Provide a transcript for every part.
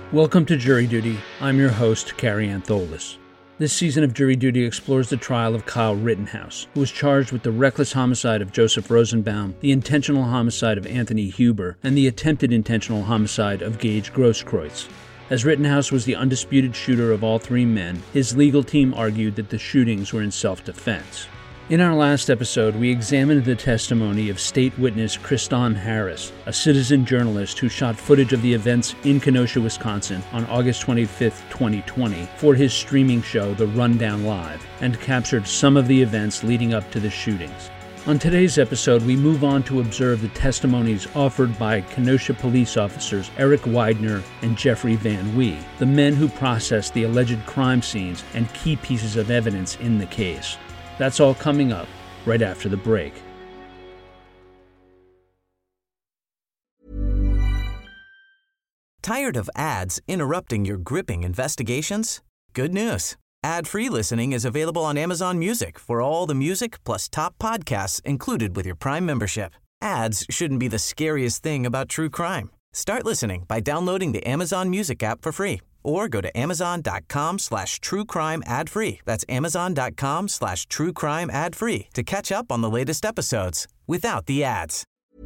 Welcome to Jury Duty. I'm your host, Carrie Antholis. This season of Jury Duty explores the trial of Kyle Rittenhouse, who was charged with the reckless homicide of Joseph Rosenbaum, the intentional homicide of Anthony Huber, and the attempted intentional homicide of Gage Grosskreutz. As Rittenhouse was the undisputed shooter of all three men, his legal team argued that the shootings were in self-defense. In our last episode, we examined the testimony of state witness Kriston Harris, a citizen journalist who shot footage of the events in Kenosha, Wisconsin on August 25, 2020 for his streaming show The Rundown Live, and captured some of the events leading up to the shootings. On today's episode, we move on to observe the testimonies offered by Kenosha police officers Eric Weidner and Jeffrey Van Wee, the men who processed the alleged crime scenes and key pieces of evidence in the case. That's all coming up right after the break. Tired of ads interrupting your gripping investigations? Good news. Ad-free listening is available on Amazon Music for all the music plus top podcasts included with your Prime membership. Ads shouldn't be the scariest thing about true crime. Start listening by downloading the Amazon Music app for free or go to amazon.com/truecrime ad-free. That's amazon.com/truecrime ad-free to catch up on the latest episodes without the ads.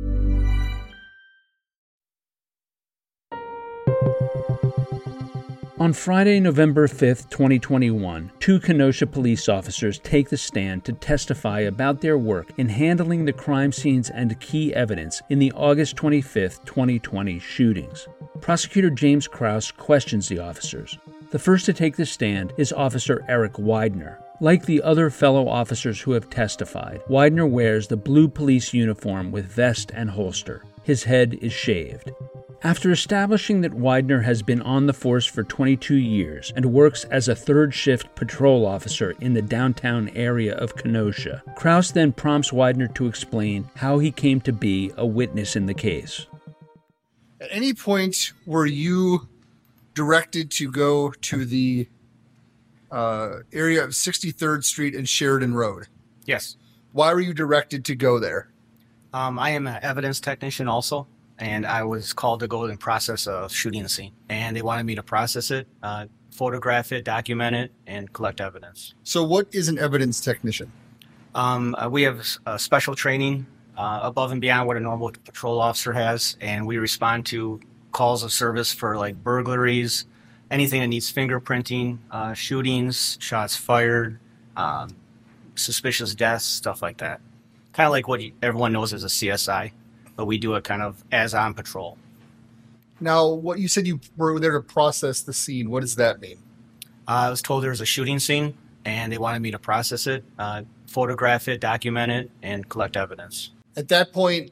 On Friday, November 5th, 2021, two Kenosha police officers take the stand to testify about their work in handling the crime scenes and key evidence in the August 25th, 2020 shootings. Prosecutor James Krause questions the officers. The first to take the stand is Officer Eric Weidner. Like the other fellow officers who have testified, Weidner wears the blue police uniform with vest and holster. His head is shaved. After establishing that Weidner has been on the force for 22 years and works as a third-shift patrol officer in the downtown area of Kenosha, Krause then prompts Weidner to explain how he came to be a witness in the case. At any point were you directed to go to the area of 63rd Street and Sheridan Road? Yes. Why were you directed to go there? I am an evidence technician also, and I was called to go and process a shooting scene. And they wanted me to process it, photograph it, document it, and collect evidence. So what is an evidence technician? We have special training above and beyond what a normal patrol officer has, and we respond to calls of service for like burglaries, anything that needs fingerprinting, shootings, shots fired, suspicious deaths, stuff like that. Kind of like what everyone knows as a CSI, but we do it kind of as on patrol. Now, what you said you were there to process the scene, what does that mean? I was told there was a shooting scene, and they wanted me to process it, photograph it, document it, and collect evidence. At that point,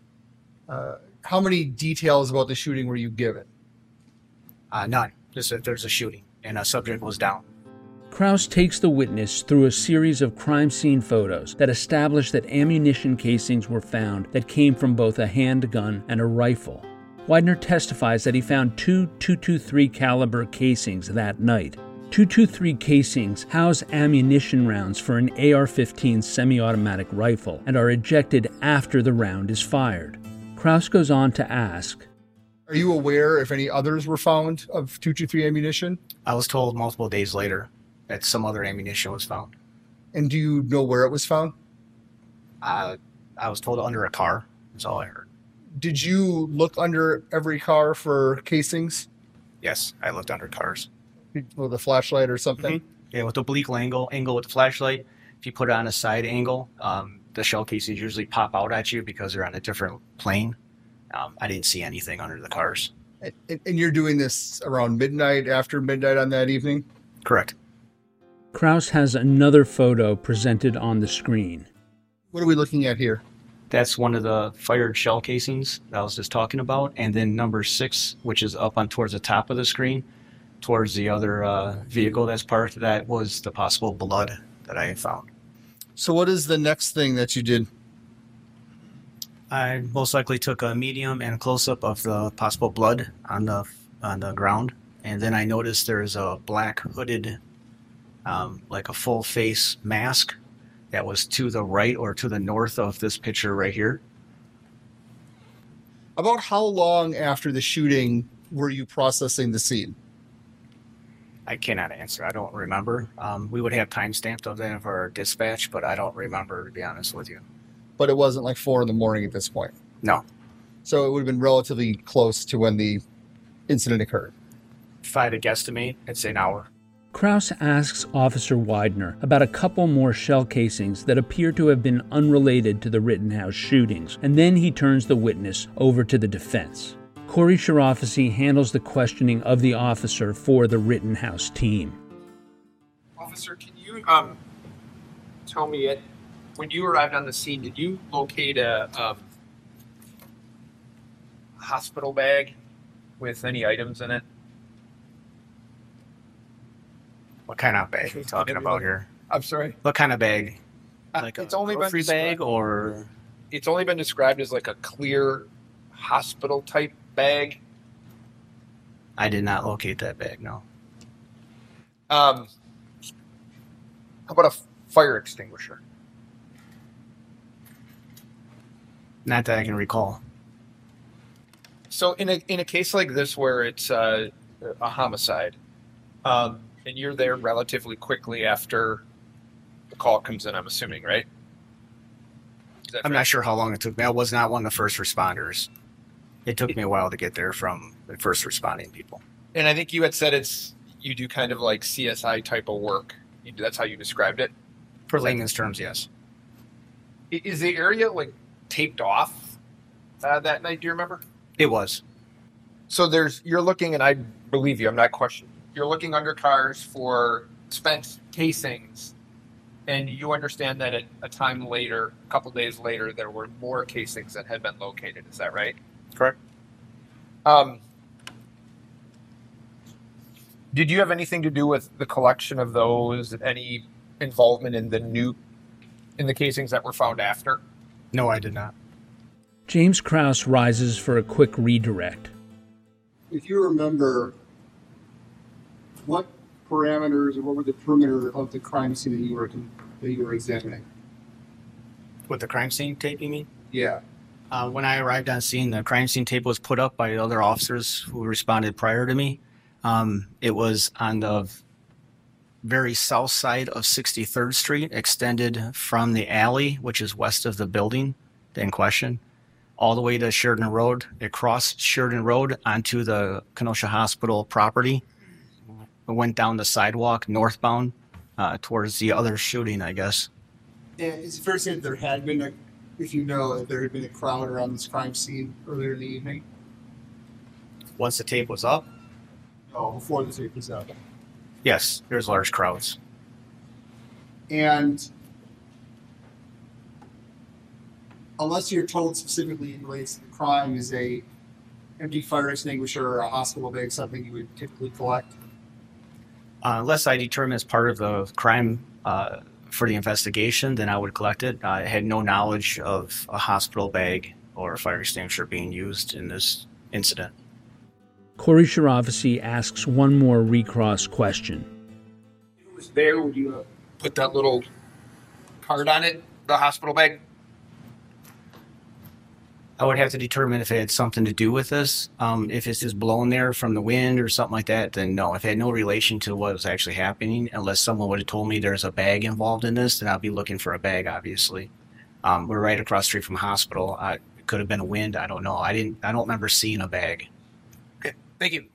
how many details about the shooting were you given? None. Just that there's a shooting, and a subject was down. Krause takes the witness through a series of crime scene photos that establish that ammunition casings were found that came from both a handgun and a rifle. Weidner testifies that he found two .223 caliber casings that night. .223 casings house ammunition rounds for an AR-15 semi-automatic rifle and are ejected after the round is fired. Krause goes on to ask, are you aware if any others were found of .223 ammunition? I was told multiple days later that some other ammunition was found. And do you know where it was found? I was told under a car. That's all I heard. Did you look under every car for casings? Yes, I looked under cars. With a flashlight or something? Mm-hmm. Yeah, with the oblique angle with the flashlight. If you put it on a side angle, the shell casings usually pop out at you because they're on a different plane. I didn't see anything under the cars. And you're doing this around midnight, after midnight on that evening? Correct. Krause has another photo presented on the screen. What are we looking at here? That's one of the fired shell casings that I was just talking about. And then number 6, which is up on towards the top of the screen, towards the other vehicle that's parked, that was the possible blood that I had found. So what is the next thing that you did? I most likely took a medium and close-up of the possible blood on the ground. And then I noticed there's a black hooded, like a full face mask that was to the right or to the north of this picture right here. About how long after the shooting were you processing the scene? I cannot answer. I don't remember. We would have timestamps of that for our dispatch, but I don't remember, to be honest with you. But it wasn't like 4 a.m. at this point. No. So it would have been relatively close to when the incident occurred. If I had to guesstimate, I'd say an hour. Krause asks Officer Widener about a couple more shell casings that appear to have been unrelated to the Rittenhouse shootings, and then he turns the witness over to the defense. Corey Shirafisi handles the questioning of the officer for the Rittenhouse team. Officer, can you tell me, when you arrived on the scene, did you locate a hospital bag with any items in it? What kind of bag are you talking about here? I'm sorry? What kind of bag? Like It's a only been grocery bag, or? It's only been described as like a clear hospital type bag. I did not locate that bag, no. How about a fire extinguisher? Not that I can recall. So in a case like this where it's a homicide, and you're there relatively quickly after the call comes in, I'm assuming, right? I'm not sure how long it took me. I was not one of the first responders. It took me a while to get there from the first responding people. And I think you had said you do kind of like CSI type of work. That's how you described it? For layman's terms, yes. Is the area like taped off that night? Do you remember? It was. So you're looking, and I believe you, I'm not questioning. You're looking under cars for spent casings, and you understand that at a time later, a couple days later, there were more casings that had been located. Is that right? Correct. Did you have anything to do with the collection of those? Any involvement in the casings that were found after? No, I did not. James Krause rises for a quick redirect. If you remember, what parameters or what were the perimeter of the crime scene that you were examining? With the crime scene tape, you mean? Yeah. When I arrived on scene, the crime scene tape was put up by other officers who responded prior to me. It was on the very south side of 63rd Street, extended from the alley, which is west of the building in question, all the way to Sheridan Road. It crossed Sheridan Road onto the Kenosha Hospital property. It went down the sidewalk northbound towards the other shooting, I guess. And it's fair to say that there had been if there had been a crowd around this crime scene earlier in the evening? Once the tape was up? Oh, before the tape was up. Yes, there's large crowds. And unless you're told specifically in relates to the crime, is a empty fire extinguisher or a hospital bag something you would typically collect? Unless I determine as part of the crime for the investigation, then I would collect it. I had no knowledge of a hospital bag or a fire extinguisher being used in this incident. Corey Shirafisi asks one more recross question. If it was there, would you put that little card on it, the hospital bag? I would have to determine if it had something to do with this. If it's just blown there from the wind or something like that, then no. If it had no relation to what was actually happening, unless someone would have told me there's a bag involved in this, then I'd be looking for a bag, obviously. We're right across the street from a hospital. It could have been a wind. I don't know. I don't remember seeing a bag. Okay, thank you.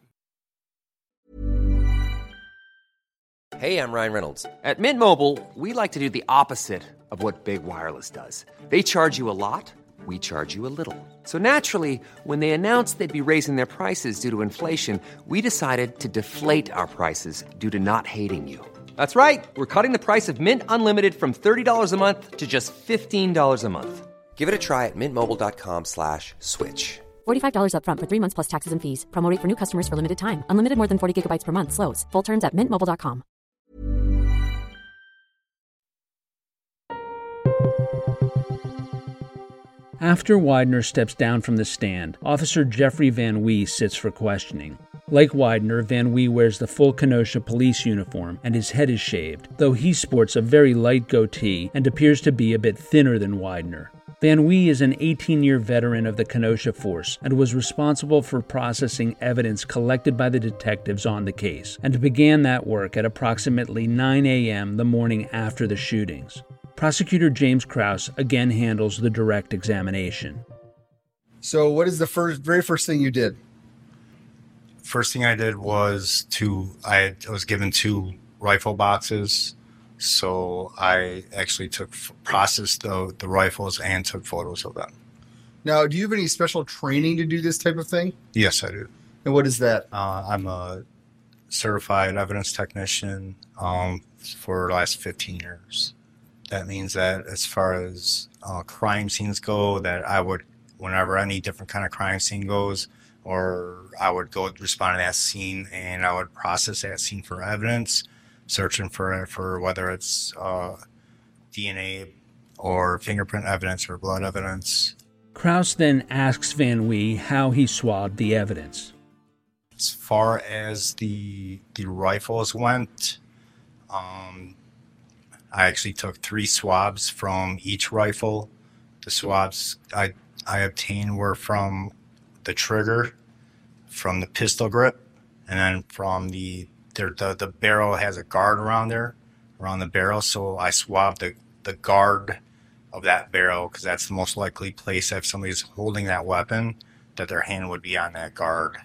Hey, I'm Ryan Reynolds. At Mint Mobile, we like to do the opposite of what Big Wireless does. They charge you a lot. We charge you a little. So naturally, when they announced they'd be raising their prices due to inflation, we decided to deflate our prices due to not hating you. That's right. We're cutting the price of Mint Unlimited from $30 a month to just $15 a month. Give it a try at mintmobile.com/switch. $45 up front for 3 months plus taxes and fees. Promo rate for new customers for limited time. Unlimited more than 40 gigabytes per month. Slows full terms at mintmobile.com. After Widener steps down from the stand, Officer Jeffrey Van Wee sits for questioning. Like Widener, Van Wee wears the full Kenosha police uniform and his head is shaved, though he sports a very light goatee and appears to be a bit thinner than Widener. Van Wee is an 18-year veteran of the Kenosha Force and was responsible for processing evidence collected by the detectives on the case, and began that work at approximately 9 a.m. the morning after the shootings. Prosecutor James Krause again handles the direct examination. So what is the very first thing you did? First thing I did was I was given 2 rifle boxes. So I actually processed the rifles and took photos of them. Now, do you have any special training to do this type of thing? Yes, I do. And what is that? I'm a certified evidence technician for the last 15 years. That means that as far as crime scenes go, that I would, whenever any different kind of crime scene goes, or I would go respond to that scene and I would process that scene for evidence, searching for whether it's DNA or fingerprint evidence or blood evidence. Krause then asks Van Wee how he swabbed the evidence. As far as the rifles went, I actually took 3 swabs from each rifle. The swabs I obtained were from the trigger, from the pistol grip, and then from the barrel has a guard around the barrel, so I swabbed the guard of that barrel because that's the most likely place if somebody's holding that weapon that their hand would be on that guard.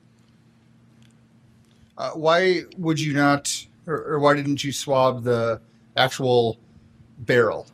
Why would you not, or why didn't you swab the actual barrel?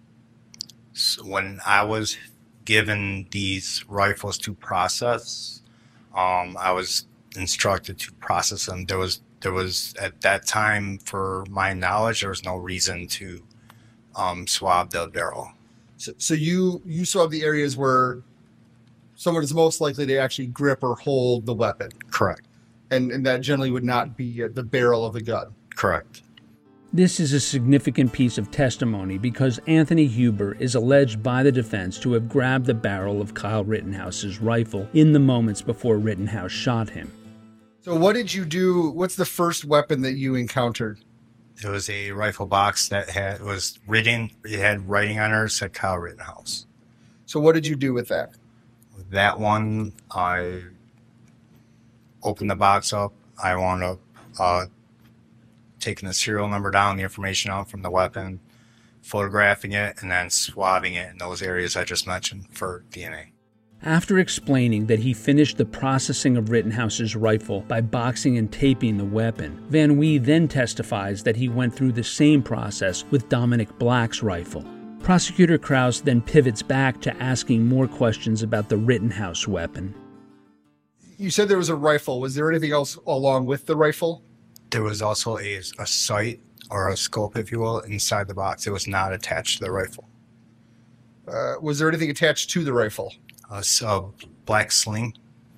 So when I was given these rifles to process, I was instructed to process them. There was at that time, for my knowledge, there was no reason to swab the barrel. So you swab the areas where someone is most likely to actually grip or hold the weapon. Correct. And that generally would not be the barrel of the gun. Correct. This is a significant piece of testimony because Anthony Huber is alleged by the defense to have grabbed the barrel of Kyle Rittenhouse's rifle in the moments before Rittenhouse shot him. So what did you do? What's the first weapon that you encountered? It was a rifle box that had writing on it, said Kyle Rittenhouse. So what did you do with that? With that one, I opened the box up. I wound up taking the serial number down, the information out from the weapon, photographing it, and then swabbing it in those areas I just mentioned for DNA. After explaining that he finished the processing of Rittenhouse's rifle by boxing and taping the weapon, Van Wee then testifies that he went through the same process with Dominic Black's rifle. Prosecutor Krause then pivots back to asking more questions about the Rittenhouse weapon. You said there was a rifle. Was there anything else along with the rifle? There was also a sight, or a scope, if you will, inside the box. It was not attached to the rifle. Was there anything attached to the rifle? A black sling.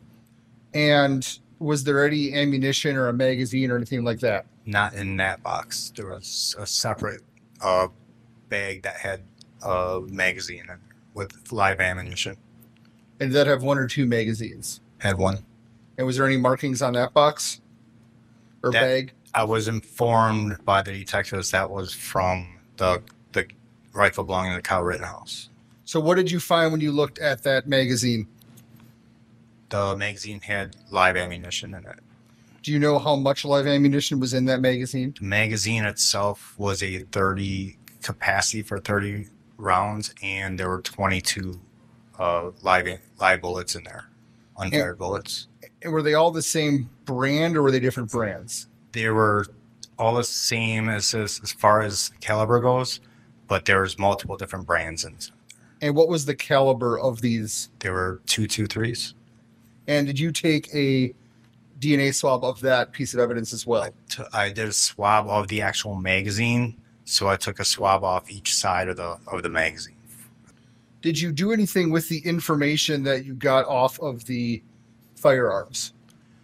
And was there any ammunition or a magazine or anything like that? Not in that box. There was a separate bag that had a magazine in it with live ammunition. And did that have 1 or 2 magazines? Had 1. And was there any markings on that box or bag? I was informed by the detectives that was from the rifle belonging to Kyle Rittenhouse. So what did you find when you looked at that magazine? The magazine had live ammunition in it. Do you know how much live ammunition was in that magazine? The magazine itself was a 30 capacity for 30 rounds, and there were 22 live bullets in there, unfired bullets. And were they all the same brand, or were they different brands? They were all the same as far as caliber goes, but there was multiple different brands in it. And what was the caliber of these? They were .223s. And did you take a DNA swab of that piece of evidence as well? I did a swab of the actual magazine, so I took a swab off each side of the magazine. Did you do anything with the information that you got off of the firearms?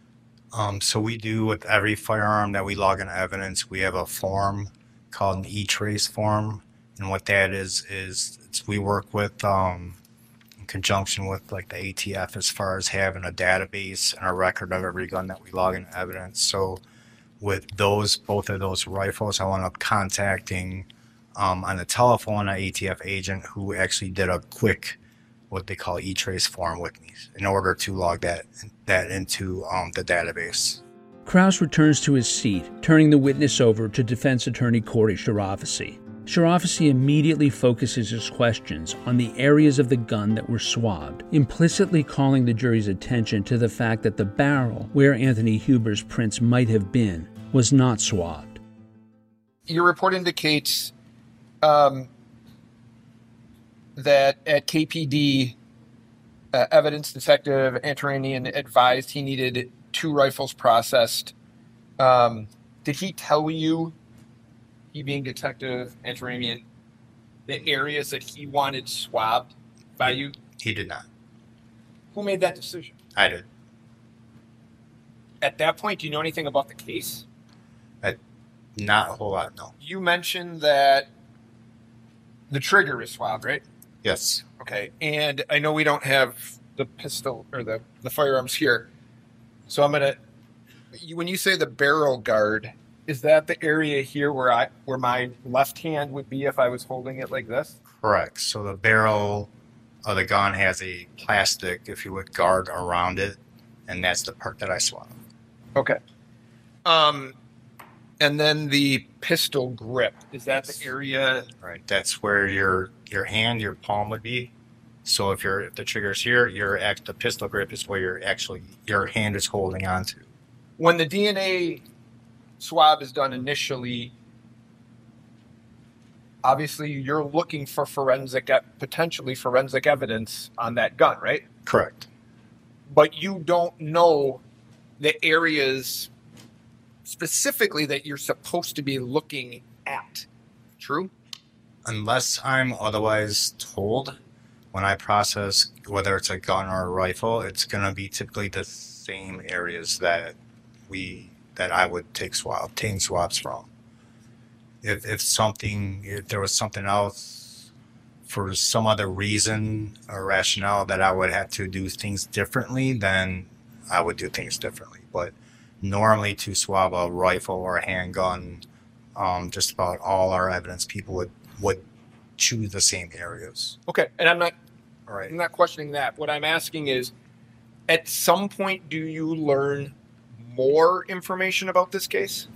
So we do with every firearm that we log in evidence, we have a form called an E-Trace form. And what that is we work with, in conjunction with like the ATF as far as having a database and a record of every gun that we log in evidence. So with both of those rifles, I wound up contacting on the telephone, an ATF agent who actually did a quick, what they call E-Trace form with me in order to log that into the database. Kraus returns to his seat, turning the witness over to defense attorney Corey Shirafisi. Shirafisi immediately focuses his questions on the areas of the gun that were swabbed, implicitly calling the jury's attention to the fact that the barrel, where Anthony Huber's prints might have been, was not swabbed. Your report indicates that at KPD, evidence detective Antaranian advised he needed 2 rifles processed. Did he tell you, he being Detective Antaranian, the areas that he wanted swabbed by you? He did not. Who made that decision? I did. At that point, do you know anything about the case? Not a whole lot, no. You mentioned that the trigger is swabbed, right? Yes. Okay, and I know we don't have the pistol or the firearms here, so I'm gonna. When you say the barrel guard, is that the area here where my left hand would be if I was holding it like this? Correct. So the barrel of the gun has a plastic, if you would, guard around it, and that's the part that I swabbed. Okay. And then the pistol grip, is that the area? Right. That's where your hand, your palm would be. So if the trigger's here, the pistol grip is where your hand is holding onto. When the DNA swab is done initially, obviously you're looking for potentially forensic evidence on that gun, right? Correct. But you don't know the areas specifically that you're supposed to be looking at. True? Unless I'm otherwise told, when I process, whether it's a gun or a rifle, it's going to be typically the same areas that I would obtain swabs from. If there was something else for some other reason or rationale that I would have to do things differently, then I would do things differently. But normally to swab a rifle or a handgun, just about all our evidence people would choose the same areas. Okay, and I'm Right. not questioning that. What I'm asking is, at some point, do you learn more information about this case?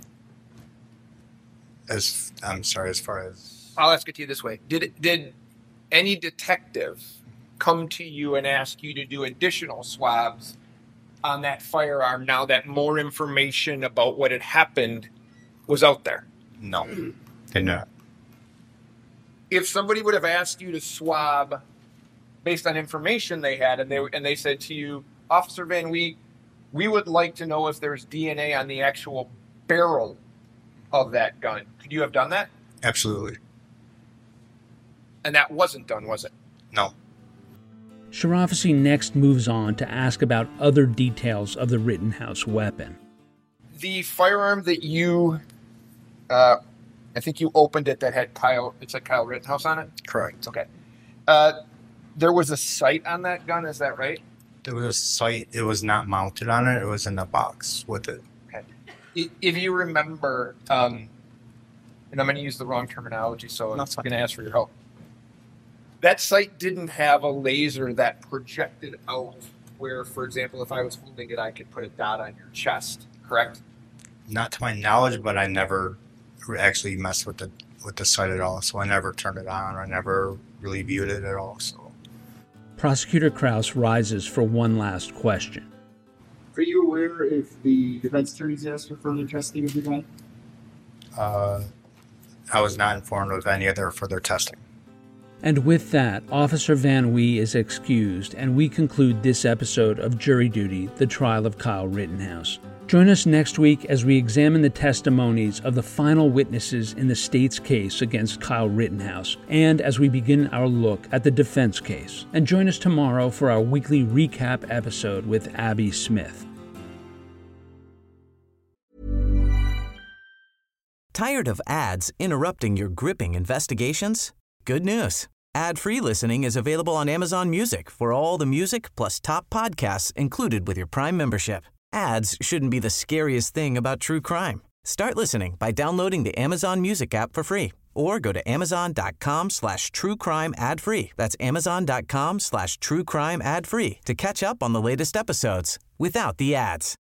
As far as... I'll ask it to you this way. Did any detective come to you and ask you to do additional swabs on that firearm now that more information about what had happened was out there? No, did not. If somebody would have asked you to swab based on information they had, and they said to you, Officer Van, we would like to know if there's DNA on the actual barrel of that gun, could you have done that? Absolutely. And that wasn't done, was it? No. Shirafisi next moves on to ask about other details of the Rittenhouse weapon. The firearm that you, I think you opened it that had Kyle Rittenhouse on it? Correct. Okay. There was a sight on that gun, is that right? There was a sight. It was not mounted on it. It was in the box with it. Okay. If you remember, and I'm going to use the wrong terminology, so I'm going to ask for your help. That sight didn't have a laser that projected out where, for example, if I was holding it, I could put a dot on your chest, correct? Not to my knowledge, but I never actually messed with the sight at all, so I never turned it on. I never really viewed it at all. So. Prosecutor Kraus rises for one last question. Are you aware if the defense attorneys asked for further testing of the gun? I was not informed of any other further testing. And with that, Officer Van Wee is excused, and we conclude this episode of Jury Duty, the trial of Kyle Rittenhouse. Join us next week as we examine the testimonies of the final witnesses in the state's case against Kyle Rittenhouse, and as we begin our look at the defense case. And join us tomorrow for our weekly recap episode with Abby Smith. Tired of ads interrupting your gripping investigations? Good news. Ad-free listening is available on Amazon Music for all the music plus top podcasts included with your Prime membership. Ads shouldn't be the scariest thing about true crime. Start listening by downloading the Amazon Music app for free Or go to amazon.com/truecrime ad-free. That's amazon.com/truecrime ad-free to catch up on the latest episodes without the ads.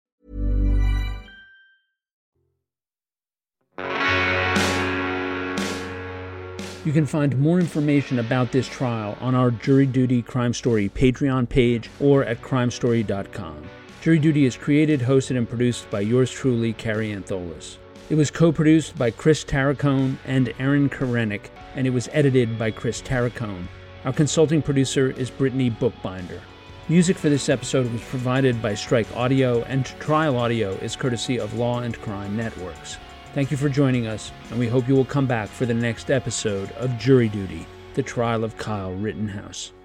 You can find more information about this trial on our Jury Duty Crime Story Patreon page or at crimestory.com. Jury Duty is created, hosted, and produced by yours truly, Carrie Antholis. It was co-produced by Chris Tarracone and Aaron Karenik, and it was edited by Chris Tarracone. Our consulting producer is Brittany Bookbinder. Music for this episode was provided by Strike Audio, and Trial Audio is courtesy of Law and Crime Networks. Thank you for joining us, and we hope you will come back for the next episode of Jury Duty, the trial of Kyle Rittenhouse.